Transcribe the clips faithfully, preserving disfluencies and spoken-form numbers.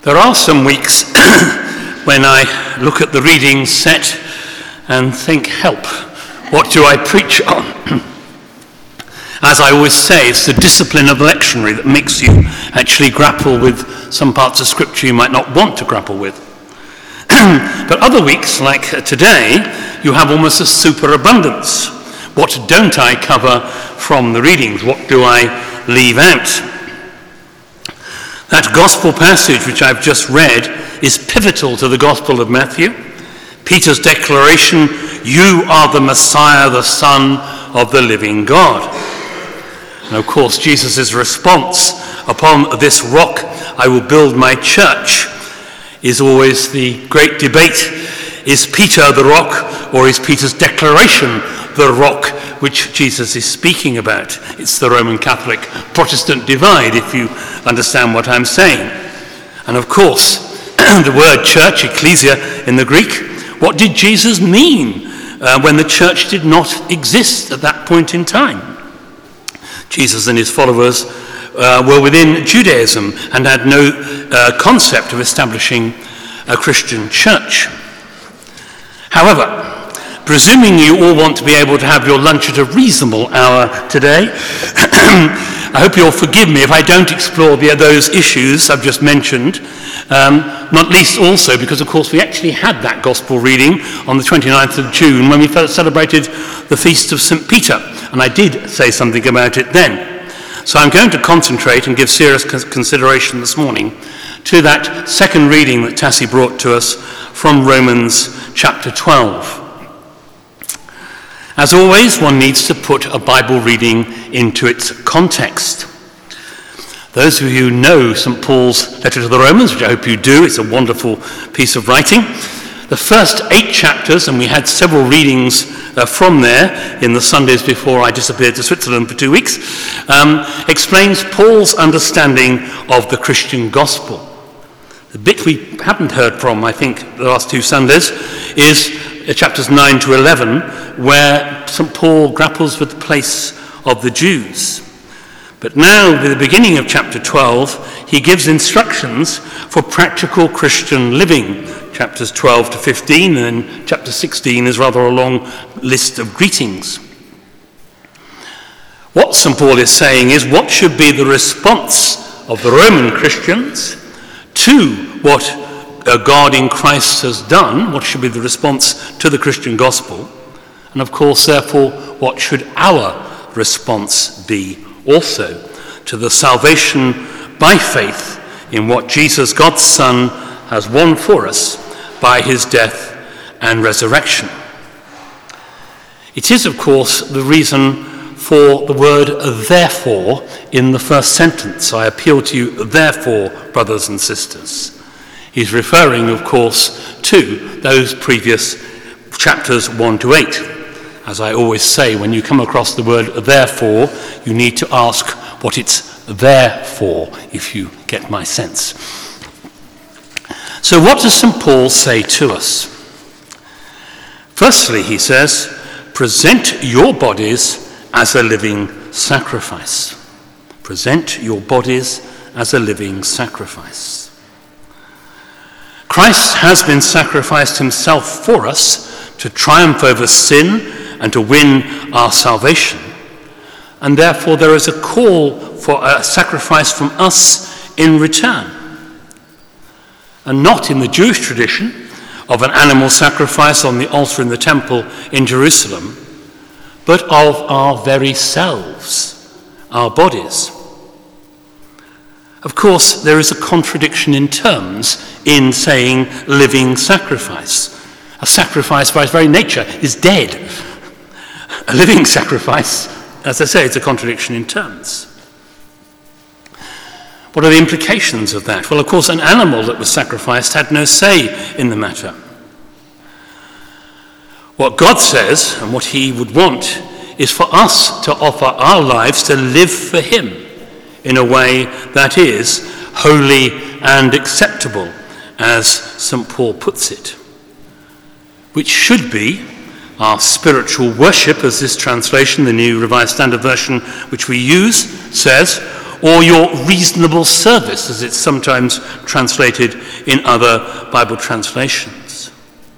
There are some weeks when I look at the reading set and think, help, what do I preach on? As I always say, it's the discipline of the lectionary that makes you actually grapple with some parts of Scripture you might not want to grapple with. But other weeks, like today, you have almost a superabundance. What don't I cover from the readings? What do I leave out? That gospel passage which I've just read is pivotal to the Gospel of Matthew. Peter's declaration, "You are the Messiah, the Son of the living God." And of course, Jesus' response, "Upon this rock I will build my church," is always the great debate. Is Peter the rock, or is Peter's declaration the rock which Jesus is speaking about? It's the Roman Catholic Protestant divide, if you understand what I'm saying. And of course, the word church, ecclesia in the Greek, what did Jesus mean uh, when the church did not exist at that point in time? Jesus and his followers uh, were within Judaism and had no uh, concept of establishing a Christian church. However, presuming you all want to be able to have your lunch at a reasonable hour today, I hope you'll forgive me if I don't explore the, those issues I've just mentioned, um, not least also because, of course, we actually had that gospel reading on the twenty-ninth of June when we celebrated the feast of Saint Peter, and I did say something about it then. So I'm going to concentrate and give serious consideration this morning to that second reading that Tassie brought to us from Romans chapter twelve. As always, one needs to put a Bible reading into its context. Those of you who know Saint Paul's letter to the Romans, which I hope you do, it's a wonderful piece of writing. The first eight chapters, and we had several readings uh, from there in the Sundays before I disappeared to Switzerland for two weeks, um, explains Paul's understanding of the Christian gospel. The bit we haven't heard from, I think, the last two Sundays is chapters nine to eleven, where Saint Paul grapples with the place of the Jews. But now, with the beginning of chapter twelve, he gives instructions for practical Christian living. Chapters twelve to fifteen, and then chapter sixteen is rather a long list of greetings. What Saint Paul is saying is what should be the response of the Roman Christians to what uh, God in Christ has done, what should be the response to the Christian gospel, and of course, therefore, what should our response be also to the salvation by faith in what Jesus, God's Son, has won for us by his death and resurrection. It is, of course, the reason for the word therefore in the first sentence. I appeal to you, therefore, brothers and sisters. He's referring, of course, to those previous chapters one to eight. As I always say, when you come across the word therefore, you need to ask what it's there for, if you get my sense. So what does Saint Paul say to us? Firstly, he says, present your bodies as a living sacrifice. Present your bodies as a living sacrifice. Christ has been sacrificed himself for us to triumph over sin and to win our salvation. And therefore there is a call for a sacrifice from us in return. And not in the Jewish tradition of an animal sacrifice on the altar in the temple in Jerusalem, but of our very selves, our bodies. Of course, there is a contradiction in terms in saying living sacrifice. A sacrifice by its very nature is dead. A living sacrifice, as I say, it's a contradiction in terms. What are the implications of that? Well, of course, an animal that was sacrificed had no say in the matter. What God says, and what he would want, is for us to offer our lives to live for him in a way that is holy and acceptable, as Saint Paul puts it, which should be our spiritual worship, as this translation, the New Revised Standard Version which we use, says, or your reasonable service, as it's sometimes translated in other Bible translations.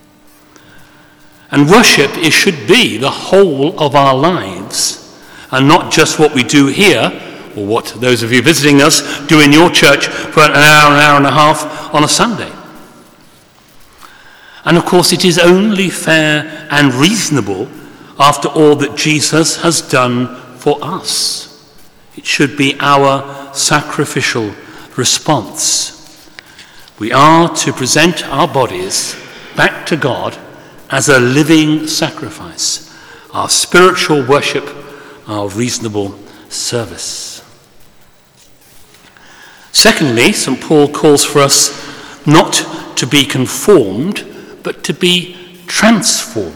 And worship, it should be the whole of our lives, and not just what we do here, or what those of you visiting us do in your church for an hour, an hour and a half on a Sunday. And of course, it is only fair and reasonable after all that Jesus has done for us. It should be our sacrificial response. We are to present our bodies back to God as a living sacrifice, our spiritual worship, our reasonable service. Secondly, Saint Paul calls for us not to be conformed, but to be transformed.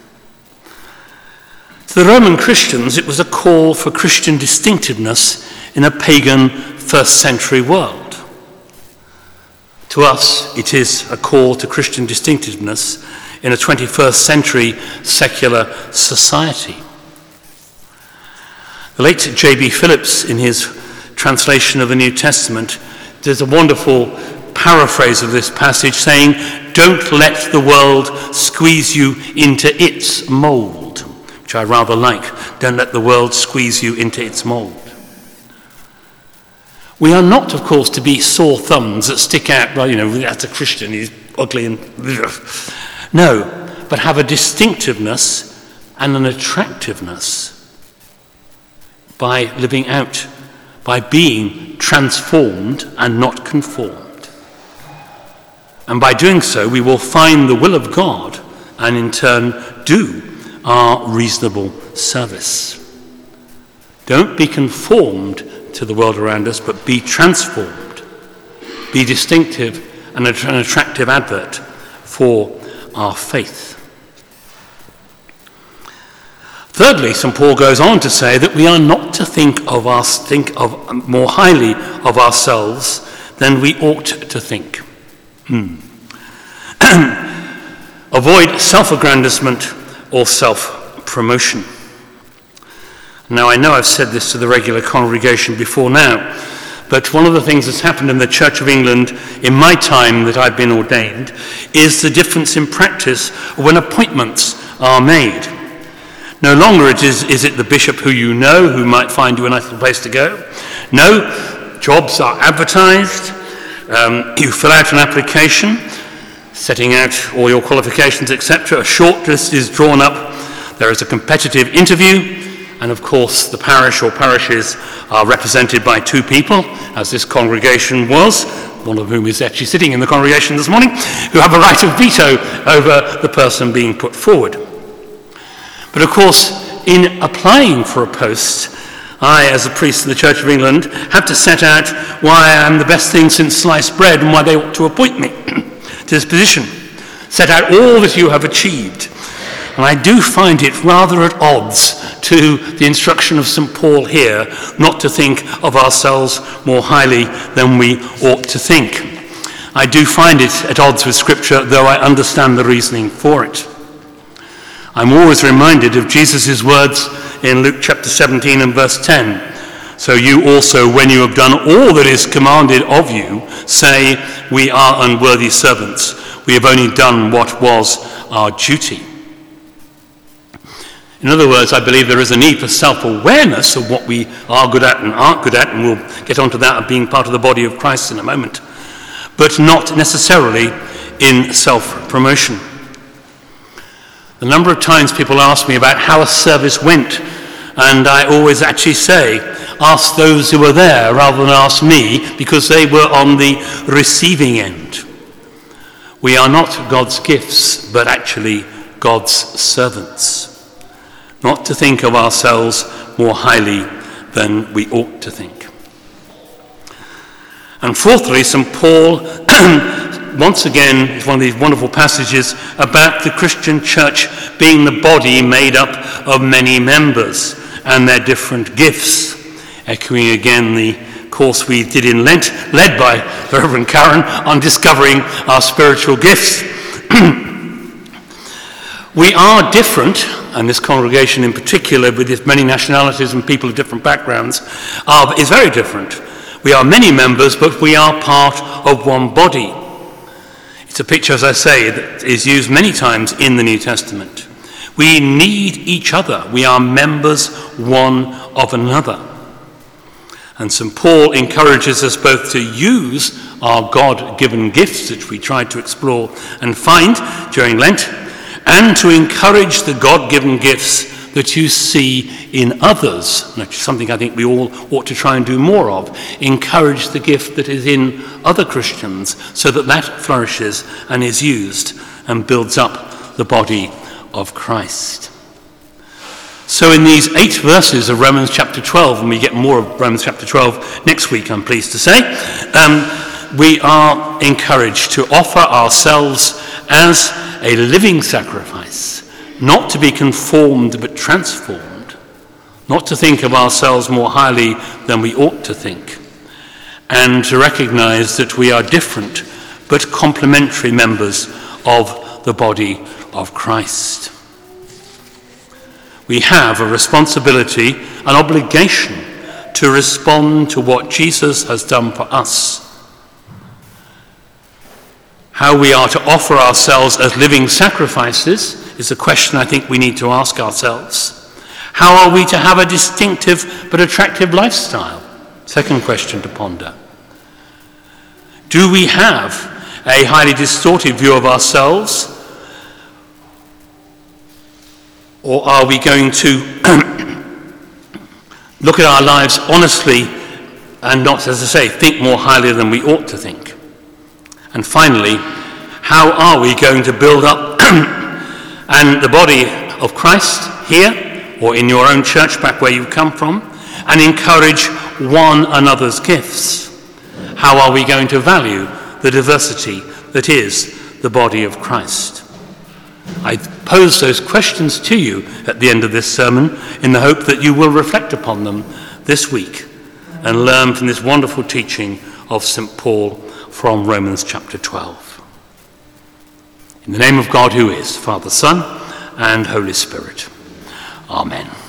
To the Roman Christians, it was a call for Christian distinctiveness in a pagan first century world. To us, it is a call to Christian distinctiveness in a twenty-first century secular society. The late J B Phillips, in his translation of the New Testament, there's a wonderful paraphrase of this passage saying, "Don't let the world squeeze you into its mold," which I rather like. Don't let the world squeeze you into its mold. We are not, of course, to be sore thumbs that stick out, well, you know, that's a Christian, he's ugly and... No, but have a distinctiveness and an attractiveness by living out, by being transformed and not conformed. And by doing so, we will find the will of God and in turn do our reasonable service. Don't be conformed to the world around us, but be transformed. Be distinctive and an attractive advert for our faith. Thirdly, Saint Paul goes on to say that we are not to think of us, think of more highly of ourselves than we ought to think. Hmm. Avoid self-aggrandizement or self-promotion. Now, I know I've said this to the regular congregation before now, but one of the things that's happened in the Church of England in my time that I've been ordained is the difference in practice when appointments are made. No longer it is, is it the bishop who you know who might find you a nice little place to go. No, jobs are advertised. Um, you fill out an application, setting out all your qualifications, et cetera. A short list is drawn up. There is a competitive interview. And of course, the parish or parishes are represented by two people, as this congregation was, one of whom is actually sitting in the congregation this morning, who have a right of veto over the person being put forward. But of course, in applying for a post, I, as a priest in the Church of England, have to set out why I am the best thing since sliced bread and why they ought to appoint me to this position. Set out all that you have achieved. And I do find it rather at odds to the instruction of Saint Paul here not to think of ourselves more highly than we ought to think. I do find it at odds with Scripture, though I understand the reasoning for it. I'm always reminded of Jesus' words in Luke chapter seventeen and verse ten. So you also, when you have done all that is commanded of you, say, we are unworthy servants. We have only done what was our duty. In other words, I believe there is a need for self-awareness of what we are good at and aren't good at, and we'll get onto that of being part of the body of Christ in a moment, but not necessarily in self-promotion. The number of times people ask me about how a service went, and I always actually say, ask those who were there rather than ask me, because they were on the receiving end. We are not God's gifts, but actually God's servants. Not to think of ourselves more highly than we ought to think. And fourthly, Saint Paul, once again, is one of these wonderful passages about the Christian church being the body made up of many members and their different gifts, echoing again the course we did in Lent, led by the Reverend Karen, on discovering our spiritual gifts. We are different, and this congregation in particular, with its many nationalities and people of different backgrounds, are, is very different. We are many members, but we are part of one body. It's a picture, as I say, that is used many times in the New Testament. We need each other. We are members one of another. And Saint Paul encourages us both to use our God-given gifts, which we tried to explore and find during Lent, and to encourage the God-given gifts that you see in others, which is something I think we all ought to try and do more of. Encourage the gift that is in other Christians so that that flourishes and is used and builds up the body of Christ. So in these eight verses of Romans chapter twelve, and we get more of Romans chapter twelve next week, I'm pleased to say, um, we are encouraged to offer ourselves as a living sacrifice, not to be conformed but transformed, not to think of ourselves more highly than we ought to think, and to recognize that we are different but complementary members of the body of Christ. We have a responsibility, an obligation to respond to what Jesus has done for us. How we are to offer ourselves as living sacrifices is a question I think we need to ask ourselves. How are we to have a distinctive but attractive lifestyle? Second question to ponder. Do we have a highly distorted view of ourselves? Or are we going to look at our lives honestly and not, as I say, think more highly than we ought to think? And finally, how are we going to build up and the body of Christ here or in your own church back where you've come from and encourage one another's gifts? How are we going to value the diversity that is the body of Christ? I pose those questions to you at the end of this sermon in the hope that you will reflect upon them this week and learn from this wonderful teaching of Saint Paul from Romans chapter twelve. In the name of God who is, Father, Son, and Holy Spirit. Amen.